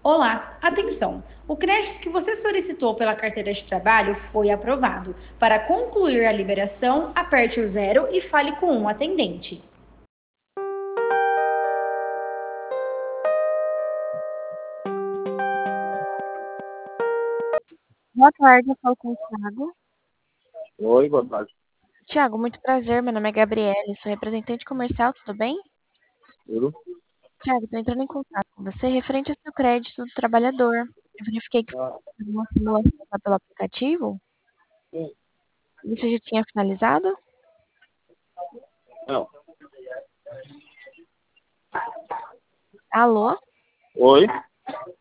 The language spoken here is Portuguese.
Olá, atenção! O crédito que você solicitou pela carteira de trabalho foi aprovado. Para concluir a liberação, aperte o zero e fale com um atendente. Boa tarde, eu falo com o Thiago. Oi, boa tarde. Thiago, muito prazer. Meu nome é Gabriele, sou representante comercial, tudo bem? Tudo? Thiago, estou entrando em contato com você referente ao seu crédito do trabalhador. Eu verifiquei que você Ah, fez uma simulação lá pelo aplicativo. sim. Você já tinha finalizado? Não. Alô? Oi?